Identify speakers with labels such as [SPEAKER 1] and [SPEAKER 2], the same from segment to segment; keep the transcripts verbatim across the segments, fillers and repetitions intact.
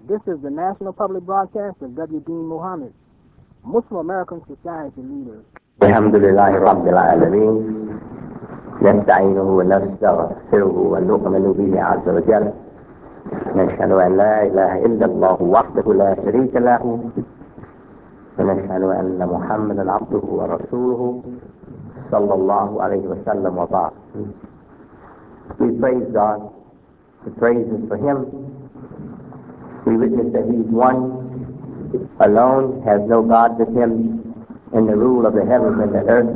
[SPEAKER 1] This is the National Public Broadcaster, W. Dean Mohammed, Muslim American Society leader.
[SPEAKER 2] الحمد لله رب العالمين نستعينه ونستغفره ونؤمن به عز وجل نشهد أن لا إله إلا الله وحده لا شريك له ونشهد أن محمدا عبده ورسوله صلى الله عليه وسلم وبعد. We praise God. The praise is for Him. We witness that He is one alone, has no God with Him in the rule of the heavens and the earth.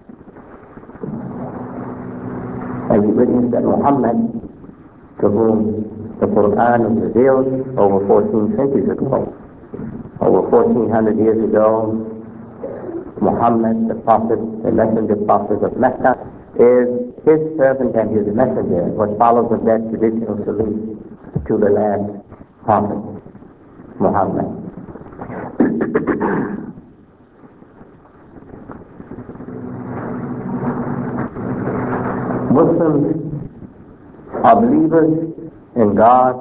[SPEAKER 2] And we witness that Muhammad, to whom the Quran was revealed over fourteen centuries ago, over fourteen hundred years ago, Muhammad, the prophet, the messenger prophet of Mecca, is his servant and his messenger, what follows of that traditional salute to the last prophet, Muhammad. Muslims are believers in God,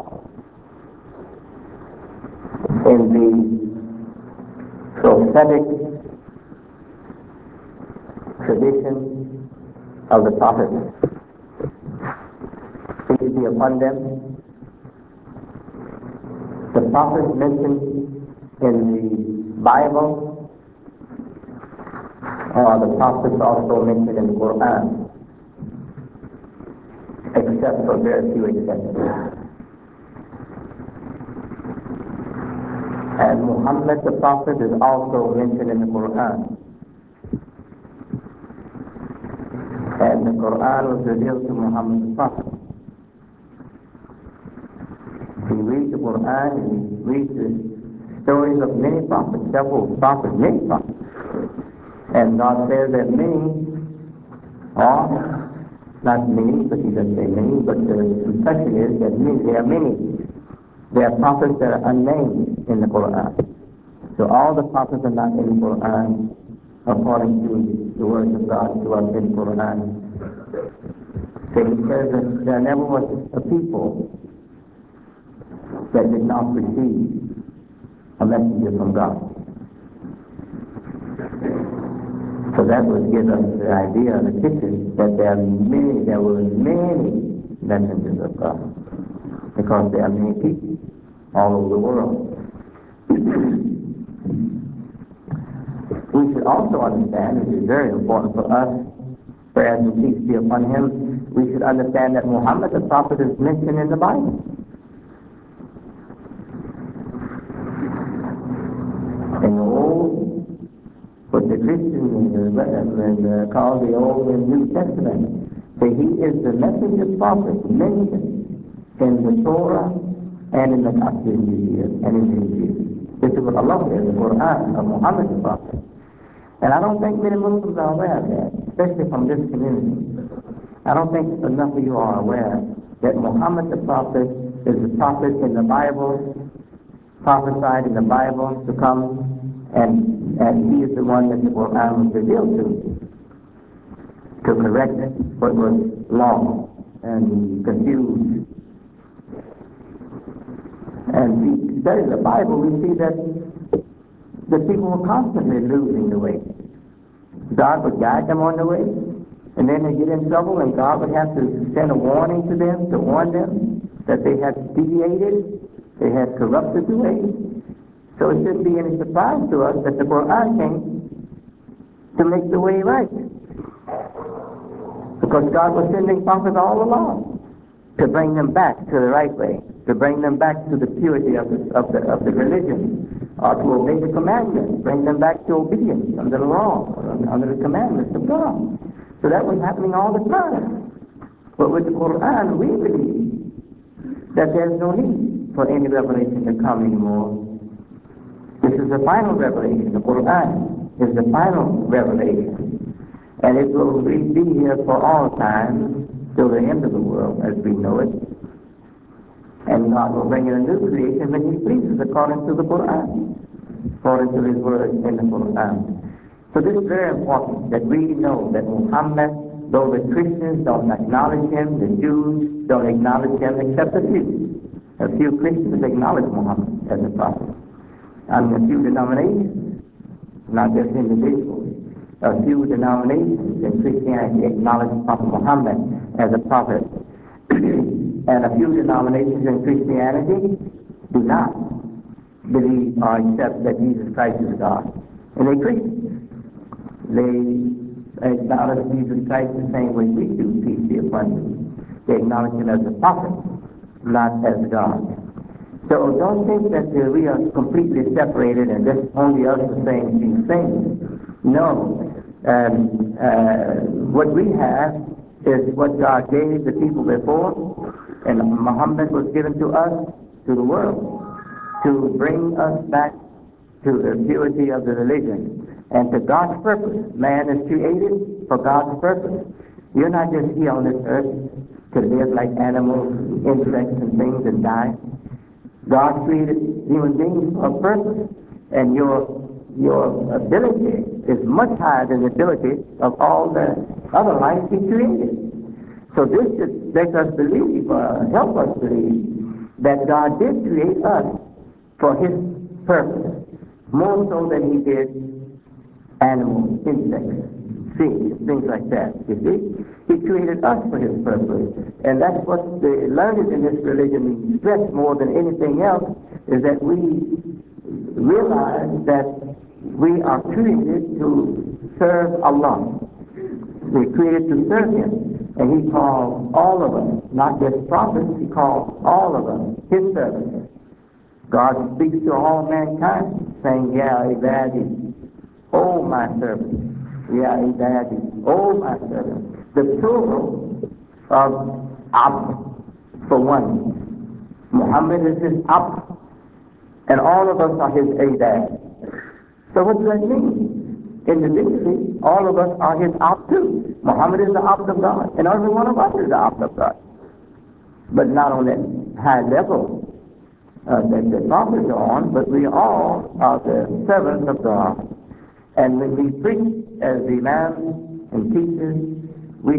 [SPEAKER 2] in the prophetic tradition of the prophets. Peace be upon them. The prophets mentioned in the Bible are the prophets also mentioned in the Quran, except for very few exceptions. And Muhammad the Prophet is also mentioned in the Quran. And the Quran was revealed to Muhammad the Prophet. We read the Quran and we read the stories of many prophets, several prophets, many prophets. And God says that many are, not many, but He doesn't say many, but the impression is that many, there are many. There are prophets that are unnamed in the Quran. So all the prophets are not in the Quran according to the words of God to us in the Quran. So He says that there never was a people that did not receive a messenger from God. So that would give us the idea, the picture, that there are many, there were many messengers of God, because there are many people all over the world. We should also understand, which is very important for us, prayers and peace be upon him, we should understand that Muhammad the Prophet is mentioned in the Bible. In the Old, what the Christians and, and, uh, call the Old and New Testament, say he is the messenger prophet mentioned in the Torah and in the Gospel and in the Injil. This is what Allah says in the Quran of Muhammad the Prophet. And I don't think many Muslims are aware of that, especially from this community. I don't think enough of you are aware that Muhammad the Prophet is the prophet in the Bible, prophesied in the Bible to come, and, and he is the one that the Quran was revealed to, to correct what was lost and confused. And we study the Bible, we see that the people were constantly losing the way. God would guide them on the way, and then they get in trouble, and God would have to send a warning to them, to warn them that they had deviated, they had corrupted the way. So it shouldn't be any surprise to us that the Quran came to make the way right. Because God was sending prophets all along to bring them back to the right way, to bring them back to the purity of the, of the, of the religion, or to obey the commandments, bring them back to obedience under the law, under the commandments of God. So that was happening all the time. But with the Quran, we believe that there's no need for any revelation to come anymore. This is the final revelation. The Quran is the final revelation. And it will be here for all time, till the end of the world as we know it. And God will bring in a new creation when He pleases, according to the Quran, according to His word in the Quran. So this is very important, that we know that Muhammad, though the Christians don't acknowledge him, the Jews don't acknowledge him, except a few. A few Christians acknowledge Muhammad as a prophet. I mean, a few denominations, not just individuals. A few denominations in Christianity acknowledge Prophet Muhammad as a prophet. And a few denominations in Christianity do not believe or accept that Jesus Christ is God. And they're Christians. They acknowledge Jesus Christ the same way we do, peace be upon you. They acknowledge him as a prophet, not as God. So don't think that uh, we are completely separated and just only us are saying these things. No. Um, uh, what we have is what God gave the people before, and Muhammad was given to us, to the world, to bring us back to the purity of the religion and to God's purpose. Man is created for God's purpose. You're not just here on this earth to live like animals, insects, and things and die. God created human beings for a purpose, and your your ability is much higher than the ability of all the other life he created. So this should make us believe, uh, help us believe, that God did create us for his purpose, more so than he did animals, insects, fish, things like that. You see? He created us for his purpose. And that's what the learned in this religion stress more than anything else, is that we realize that we are created to serve Allah. We're created to serve him. And he called all of us, not just prophets, he called all of us his servants. God speaks to all mankind, saying, Ya ibadi, O my servants. Ya ibadi, O my servants. The plural of Abd, for one. Muhammad is his Abd, and all of us are his Ibad. So what does that mean? Individually, all of us are his Abd too. Muhammad is the Abd of God, and every one of us is the Abd of God. But not on that high level uh, that the prophets are on, but we all are the servants of God. And when we preach as imams and teachers, we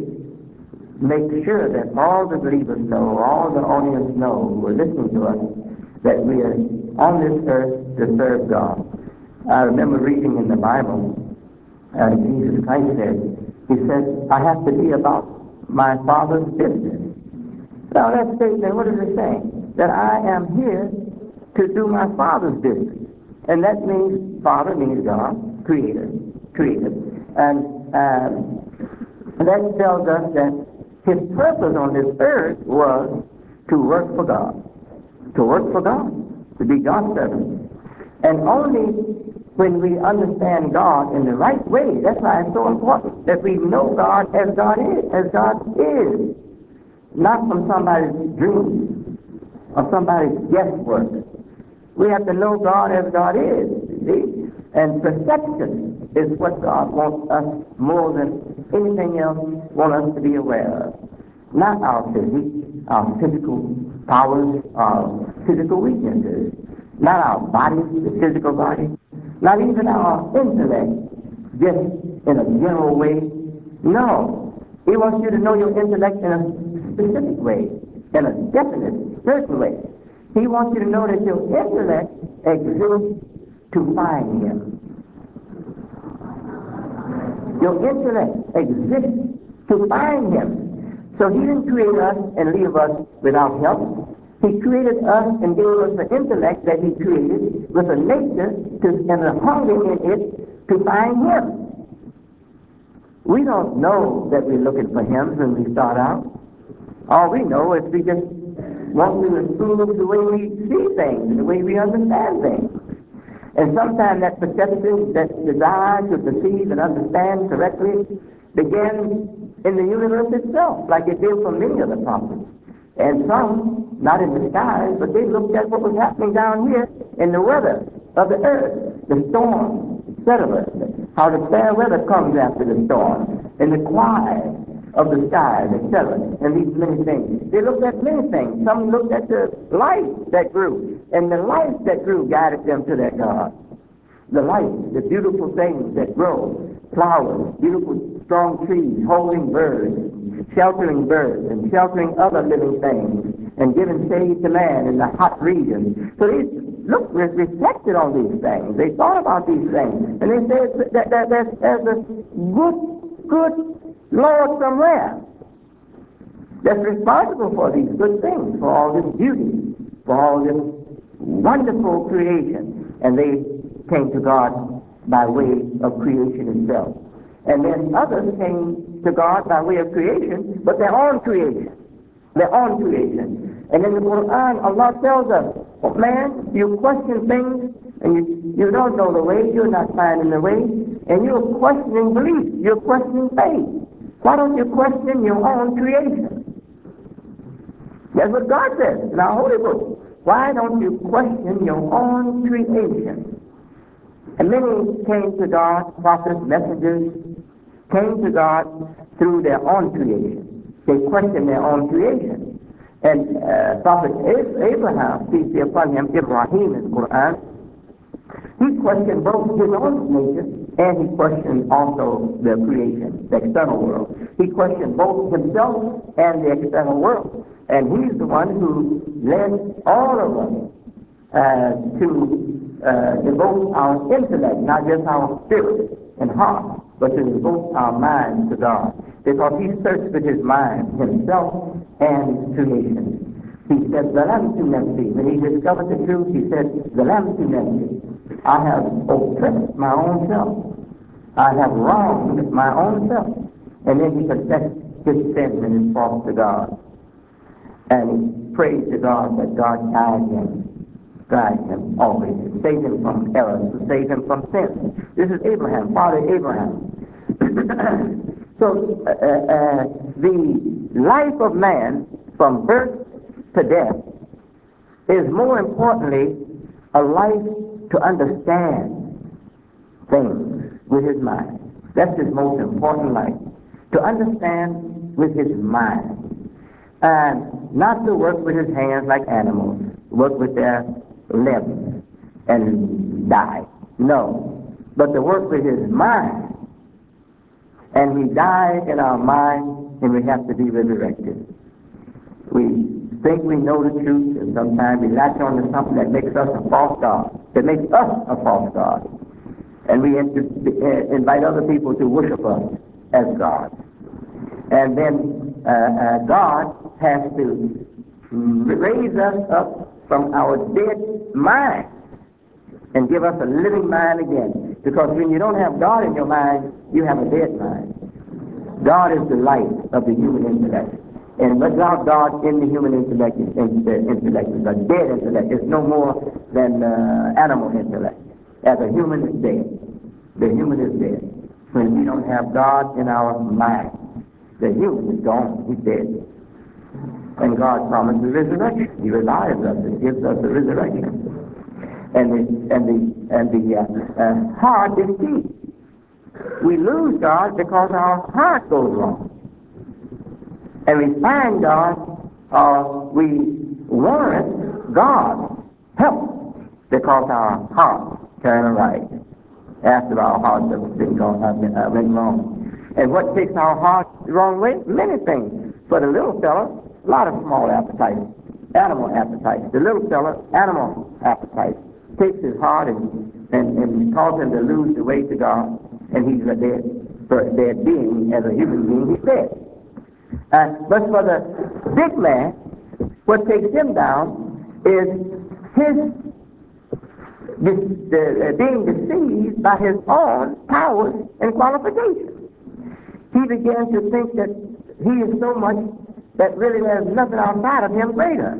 [SPEAKER 2] should make sure that all the believers know, all the audience know who are listening to us, that we are on this earth to serve God. I remember reading in the Bible, uh, Jesus Christ said, he said, I have to be about my Father's business. Now that statement, what is it saying? That I am here to do my Father's business. And that means, Father means God, Creator, Creator. And um, that tells us that his purpose on this earth was to work for God. To work for God, to be God's servant. And only when we understand God in the right way, that's why it's so important that we know God as God is, as God is. Not from somebody's dream or somebody's guesswork. We have to know God as God is, see? And perception is what God wants us more than anything else want us to be aware of. Not our physique, our physical powers, our physical weaknesses. Not our body, the physical body. Not even our intellect, just in a general way. No. He wants you to know your intellect in a specific way, in a definite, certain way. He wants you to know that your intellect exists to find him. Your intellect exists to find him. So he didn't create us and leave us without help. He created us and gave us an intellect that he created with a nature to, and a hunger in it to find him. We don't know that we're looking for him when we start out. All we know is we just want to improve the way we see things, the way we understand things. And sometimes that perception, that desire to perceive and understand correctly begins in the universe itself, like it did for many of the prophets. And some, not in the skies, but they looked at what was happening down here in the weather of the earth, the storm, et cetera, how the fair weather comes after the storm, and the quiet of the skies, et cetera, and these many things. They looked at many things. Some looked at the life that grew, and the life that grew guided them to their God. The life, the beautiful things that grow, flowers, beautiful strong trees, holding birds, sheltering birds, and sheltering other living things, and giving shade to man in the hot regions. So they look, re- reflected on these things. They thought about these things. And they said that, that there's, there's a good, good Lord somewhere that's responsible for these good things, for all this beauty, for all this wonderful creation. And they came to God by way of creation itself. And then others came to God by way of creation, but their own creation. Their own creation. And in the Quran, Allah tells us, oh, man, you question things, and you, you don't know the way, you're not finding the way, and you're questioning belief, you're questioning faith. Why don't you question your own creation? That's what God says in our Holy Book. Why don't you question your own creation? And many came to God, prophets, messengers, came to God through their own creation. They questioned their own creation. And uh, Prophet Abraham, peace be upon him, Ibrahim in the Quran, he questioned both his own nature and he questioned also the creation, the external world. He questioned both himself and the external world. And he's the one who led all of us uh, to uh, devote our intellect, not just our spirit and heart, but to devote our minds to God. Because he searched with his mind himself and his creation. He said, Zalamtu nafsi. When he discovered the truth, he said, Zalamtu nafsi. I have oppressed my own self. I have wronged my own self. And then he confessed his sin and his fault to God. And he prayed to God that God guide him, guide him always, to save him from errors, to save him from sins. This is Abraham, Father Abraham. So uh, uh, the life of man from birth to death is more importantly a life to understand things with his mind. That's his most important life. To understand with his mind. And not to work with his hands like animals, work with their limbs and die. No, but to work with his mind. And we die in our mind, and we have to be resurrected. We think we know the truth, and sometimes we latch on to something that makes us a false god, that makes us a false god. And we inter- invite other people to worship us as God. And then uh, uh, God has to raise us up from our dead minds and give us a living mind again. Because when you don't have God in your mind, you have a dead mind. God is the light of the human intellect. And without God in the human intellect, intellect is a dead intellect. It's no more than uh, animal intellect. As a human is dead. The human is dead. When we don't have God in our mind, the human is gone. He's dead. And God promised the resurrection. He revives us and gives us the resurrection. And the and the and the uh, uh, heart is key. We lose God because our heart goes wrong. And we find God, or we warrant God's help because our hearts turn right after our hearts have been gone, have been, uh, been wrong. And what takes our heart the wrong way? Many things. For the little fella, a lot of small appetites, animal appetites. The little fella, animal appetites, takes his heart and, and, and causes him to lose the way to God. And he's a dead, for a dead being. As a human being, he's dead. Uh, but for the big man, what takes him down is his this, uh, uh, being deceived by his own powers and qualifications. He began to think that he is so much that really there's nothing outside of him greater.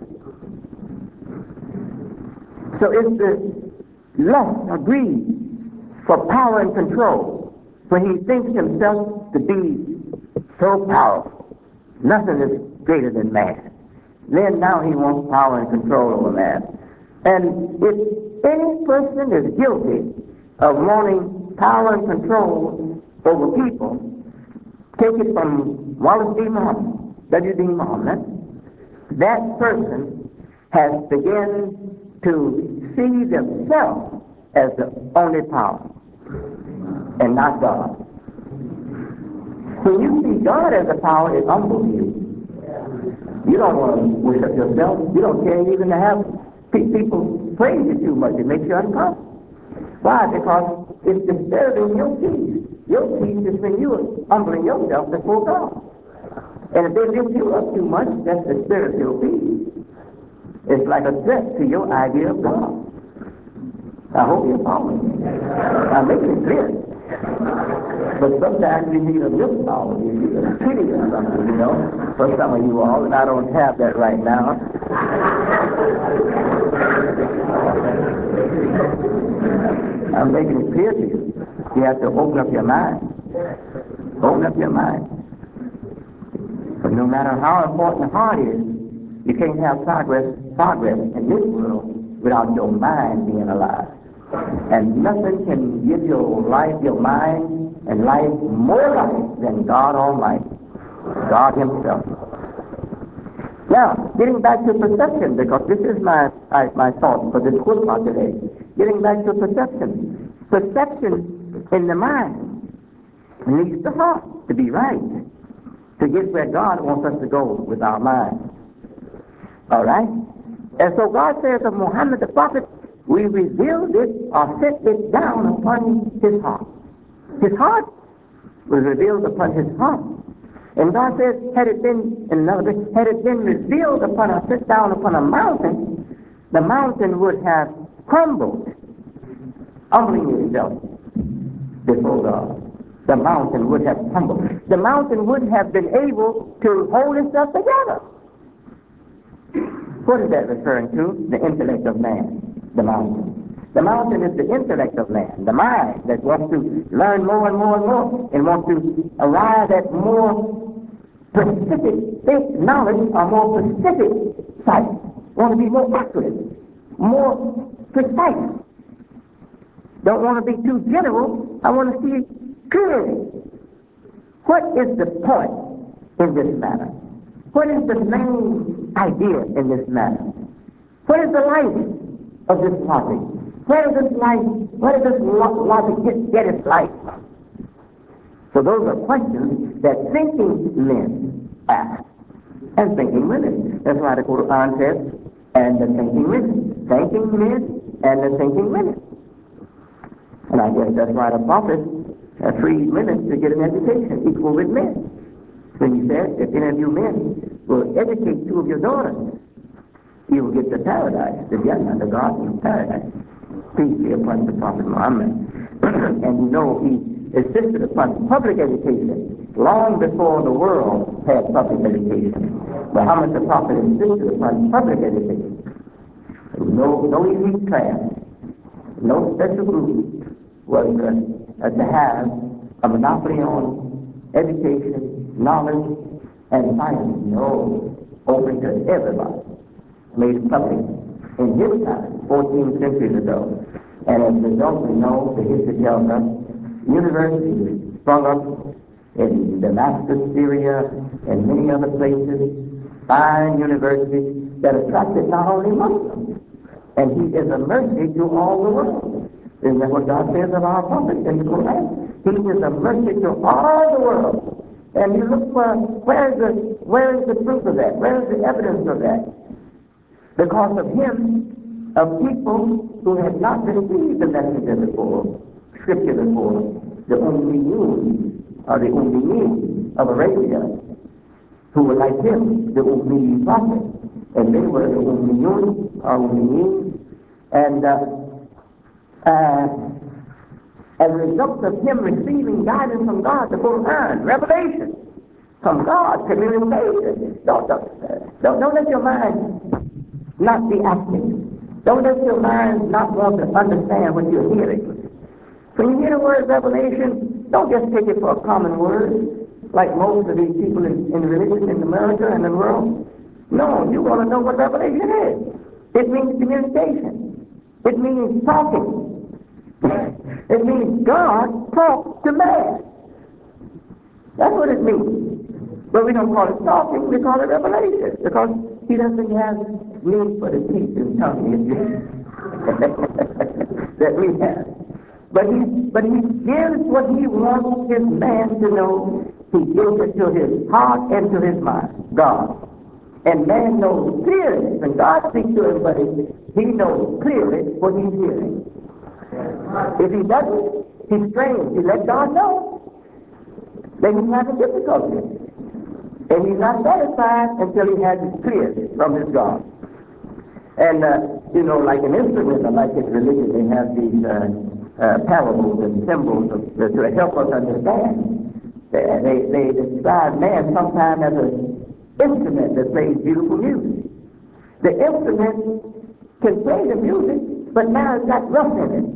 [SPEAKER 2] So it's the lust or greed for power and control, when he thinks himself to be so powerful. Nothing is greater than man. Then now he wants power and control over man. And if any person is guilty of wanting power and control over people, take it from Wallace D. Muhammad, W D. Muhammad, that person has begun to see themselves as the only power and not God. When you see God as a power, it humbles you. You don't want to worship yourself. You don't care even to have people praise you too much. It makes you uncomfortable. Why? Because it's disturbing your peace. Your peace is when you are humbling yourself before God. And if they lift you up too much, that's the spiritual peace. It's like a threat to your idea of God. I hope you're following me. I'm making it clear. But sometimes we need a little power. We need a pity or something, you know, for some of you all, and I don't have that right now. I'm making it clear to you. You have to open up your mind. Open up your mind. But no matter how important the heart is, you can't have progress, progress in this world without your mind being alive. And nothing can give your life, your mind, and life more life than God Almighty, God Himself. Now, getting back to perception, because this is my my, my thought for this football today. Getting back to perception. Perception in the mind needs the heart to be right, to get where God wants us to go with our mind. All right? And so God says of Muhammad the prophet, we revealed it or set it down upon his heart. His heart was revealed upon his heart. And God says, had it been, in another way, had it been revealed upon or set down upon a mountain, the mountain would have crumbled. Humbling yourself before God, the mountain would have crumbled. The mountain would have been able to hold itself together. What is that referring to? The intellect of man, the mountain. The mountain is the intellect of man, the mind that wants to learn more and more and more and wants to arrive at more specific knowledge or more specific sight. Want to be more accurate, more precise. Don't want to be too general. I want to see clearly. What is the point in this matter? What is the main idea in this matter? What is the life of this logic? Where does this life, where does this lo- logic get, get its life from? So those are questions that thinking men ask, and thinking women. That's why the Quran says, and the thinking women. Thinking men and the thinking women. And I guess that's why the prophet uh, freed women to get an education equal with men. When he said, if any of you men will educate two of your daughters, you will get the paradise, the Jannah, the garden of paradise. Peace be upon the Prophet Muhammad. And you know he insisted upon public education long before the world had public education. Muhammad the Prophet insisted upon public education. No, no elite class, no special group was uh, uh, to have a monopoly on education, knowledge, and science. No, open to everybody. Made public in his time, fourteen centuries ago. And as a result, we know the history tells us universities sprung up in Damascus, Syria, and many other places, fine universities that attracted not only Muslims, and he is a mercy to all the world. Isn't that what God says of our prophet in the Quran? He is a mercy to all the world. And you look for, where is the, where is the proof of that? Where is the evidence of that? Because of him, of people who had not received the messenger before, scripture before, the Ummiyun, or the Ummiyin of Arabia, who were like him, the Ummiyi prophet. And they were the Ummiyun, or Ummiyin, and uh, Uh, as a result of him receiving guidance from God, the Quran, revelation from God, communication. Don't, don't, don't, don't let your mind not be active. Don't let your mind not want to understand what you're hearing. When you hear the word revelation, don't just take it for a common word, like most of these people in, in religion in America and the world. No, you want to know what revelation is. It means communication. It means talking. It means God talked to man. That's what it means. But we don't call it talking, we call it revelation, because he doesn't have need for the teeth and tongue that we have. But he, but he gives what he wants his man to know. He gives it to his heart and to his mind, God. And man knows clearly, when God speaks to him, but he, he knows clearly what he's hearing. If he doesn't, he's strange. He let God know. Then he's having difficulty. And he's not satisfied until he has it clear from his God. And, uh, you know, like an instrument, or like in religion, they have these uh, uh, parables and symbols of, uh, to help us understand. They, they, they describe man sometimes as an instrument that plays beautiful music. The instrument can play the music, but now it's got rust in it.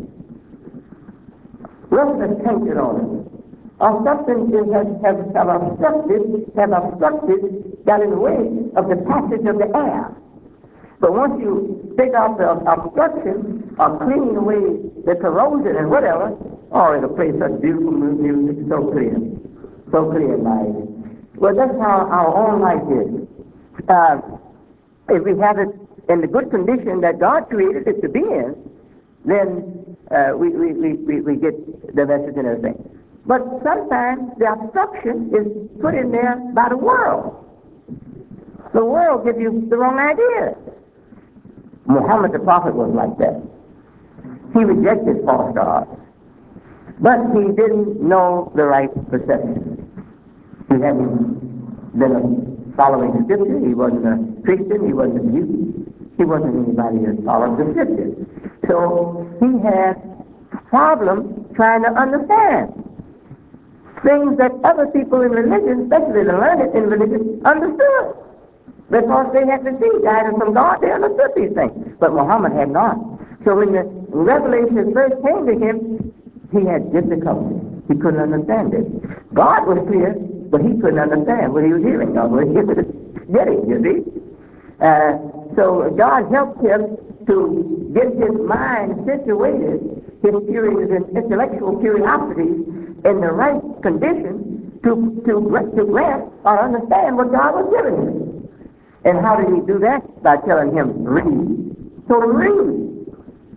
[SPEAKER 2] Rust is painted on it. Or something is, has, has, have obstructed, have obstructed, got in the way of the passage of the air. But once you take out the obstruction or clean away the corrosion and whatever, oh, it'll play such beautiful music, so clear, so clear and nice. Well, that's how our own life is. Uh, if we have it in the good condition that God created it to be in, then uh, we, we, we, we, we get the message and everything. But sometimes the obstruction is put in there by the world. The world gives you the wrong ideas. Muhammad the prophet was like that. He rejected false gods, but he didn't know the right perception. He hadn't been a following scripture. He wasn't a Christian. He wasn't a Jew. He wasn't anybody that followed the scripture. So he had problems trying to understand things that other people in religion, especially the learned in religion, understood. Because they had received guidance from God, they understood these things. But Muhammad had not. So when the revelation first came to him, he had difficulty. He couldn't understand it. God was clear, but he couldn't understand what he was hearing or what he was getting, you see. Uh, so God helped him to get his mind situated, his curious and intellectual curiosity in the right condition to, to, to grasp or understand what God was giving him. And how did he do that? By telling him, read. So read.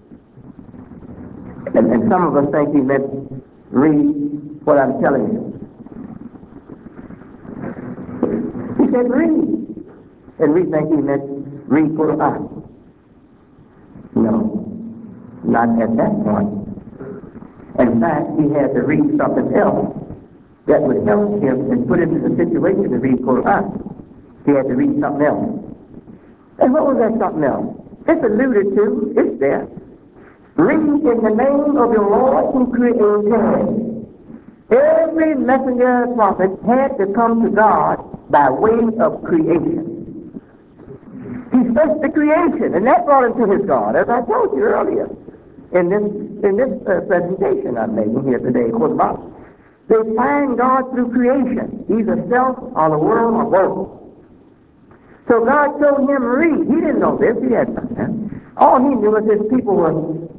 [SPEAKER 2] And, and some of us think he meant read what I'm telling you. He said read. And we think he meant read Quran. No, not at that point. In fact, he had to read something else that would help him and put him in a situation to read Quran. He had to read something else. And what was that something else? It's alluded to. It's there. Read in the name of your Lord who created. Every messenger and prophet had to come to God by way of creation. He searched the creation, and that brought him to his God, as I told you earlier in this in this uh, presentation I'm making here today. They find God through creation, either self or the world or both. So God told him to read. He didn't know this. He had nothing. All he knew was his people were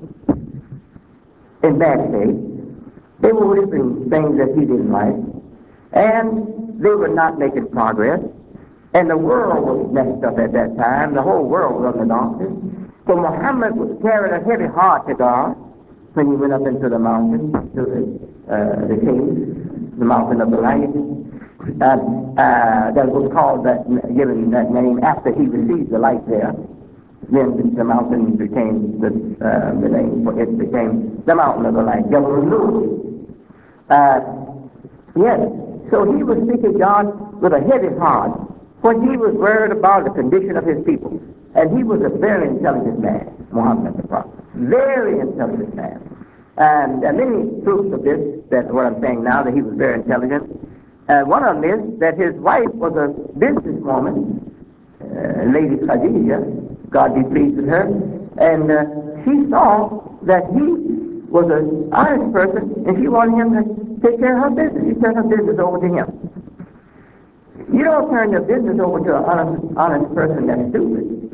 [SPEAKER 2] in bad state. They were worshiping things that he didn't like. And they were not making progress. And the world was messed up at that time. The whole world was under doctrine. So Muhammad was carrying a heavy heart to God when he went up into the mountain, to the, uh, the cave, the mountain of the light. Uh, uh, that was called that, given that name after he received the light there. Then the mountain became the, uh, the name for it became the mountain of the light, Jabal Nur. Uh, yes, so he was seeking God with a heavy heart when he was worried about the condition of his people. And he was a very intelligent man, Muhammad the Prophet. Very intelligent man. And there are many proofs of this, that what I'm saying now, that he was very intelligent. Uh, one of them is that his wife was a businesswoman, uh, Lady Khadijah, God be pleased with her, and uh, she saw that he was an honest person, and she wanted him to take care of her business. She turned her business over to him. You don't turn your business over to an honest, honest person that's stupid.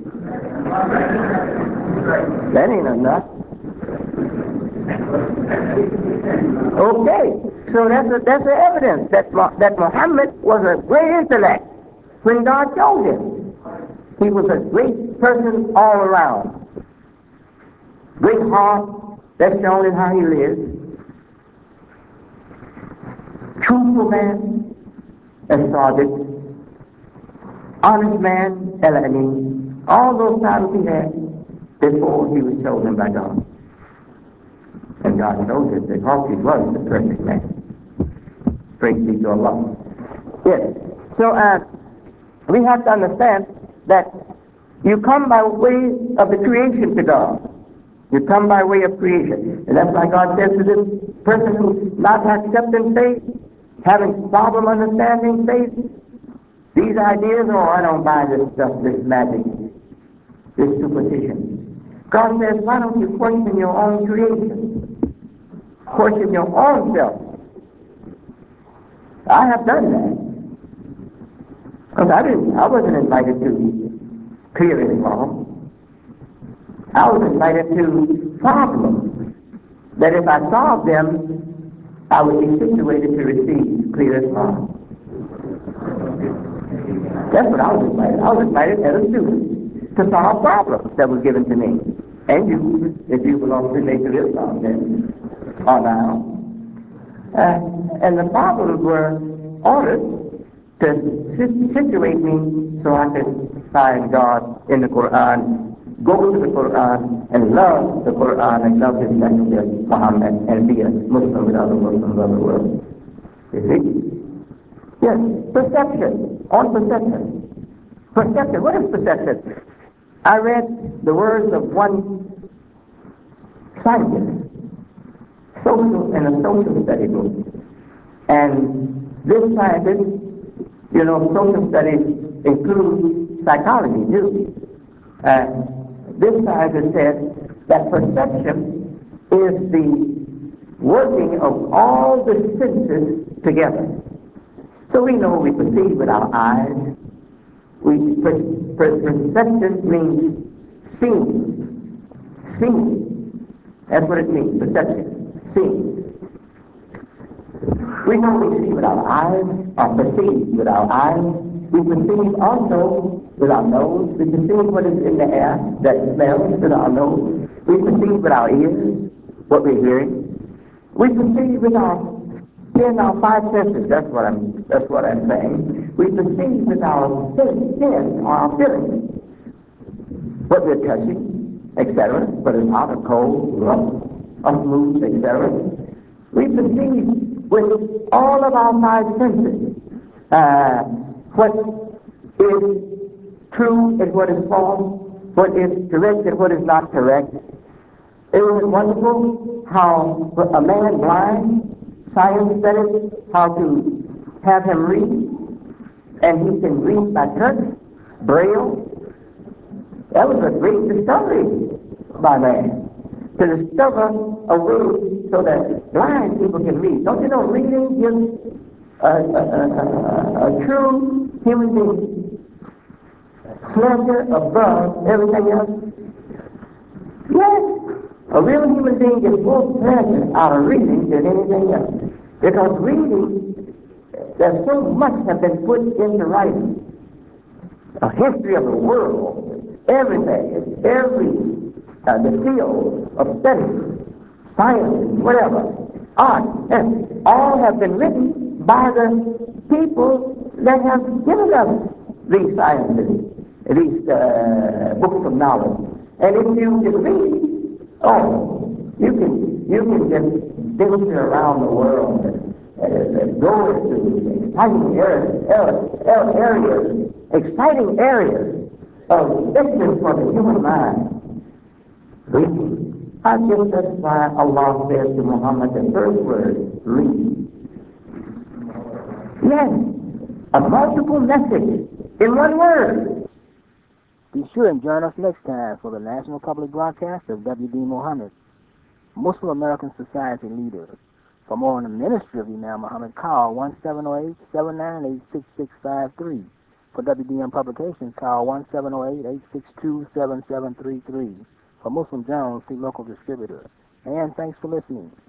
[SPEAKER 2] That ain't enough. Okay, so that's a, that's the evidence that that Muhammad was a great intellect when God chose him. He was a great person all around. Great heart, that's shown in how he lived. Truthful man, and Sadiq, honest man, El-Amin, all those titles he had before he was chosen by God. And God knows it because he was the perfect man. Praise be to Allah. Yes. So uh, we have to understand that you come by way of the creation to God. You come by way of creation. And that's why God says to this person who's not accepting faith, having problem understanding faith, these ideas, oh, I don't buy this stuff, this magic, this superstition. God says, why don't you question your own creation? Question your own self. I have done that. Because I didn't, I wasn't invited to clear Islam. I was invited to problems that if I solved them, I would be situated to receive clear Islam. That's what I was invited. I was invited as a student to solve problems that was given to me. And you, if you belong to the Nation of Islam, then, or now. Uh, and the problems were ordered to sit- situate me so I could find God in the Quran, go to the Quran, and love the Quran and love His Messenger, Muhammad, and be a Muslim with other Muslims of the world. You see? Yes, perception, on perception. Perception, what is perception? I read the words of one scientist, social in a social study book. And this scientist, you know, social studies include psychology too. Uh, this scientist said that perception is the working of all the senses together. So we know we perceive with our eyes. We per, per, perception means seeing. Seeing. That's what it means, perception. Seeing. We know we see with our eyes, or perceive with our eyes. We perceive also with our nose. We perceive what is in the air that smells with our nose. We perceive with our ears what we're hearing. We perceive with our in our five senses. That's what I'm. That's what I'm saying. We perceive with our sense, skin, or our feelings, what we're touching, et cetera. Whether it's hot or cold, rough or smooth, et cetera. We perceive with all of our five senses uh, what is true and what is false, what is correct and what is not correct. Isn't it wonderful how a man blind, science studied how to have him read, and he can read by touch, braille. That was a great discovery by man, to discover a way so that blind people can read. Don't you know reading gives a, a, a, a, a true human being pleasure above everything else? Yes. A real human being gets more pleasure out of reading than anything else. Because reading, there's so much has been put into writing. A history of the world, everything, every, uh, the field of study, science, whatever, art, and all have been written by the people that have given us these sciences, these uh, books of knowledge. And if you can read, oh, you can you can just venture around the world and, and, and go to exciting areas, areas, areas, exciting areas of interest for the human mind. Reading. I guess that's why Allah said to Muhammad the first word, read. Yes, a multiple message in one word.
[SPEAKER 1] Be sure and join us next time for the National Public Broadcast of W D Muhammad, Muslim American Society leader. For more on the ministry of Imam Muhammad, call one seven zero eight, seven nine eight, six six five three. For W D M Publications, call one seven zero eight, eight six two, seven seven three three. For Muslim Jones, see local distributor. And thanks for listening.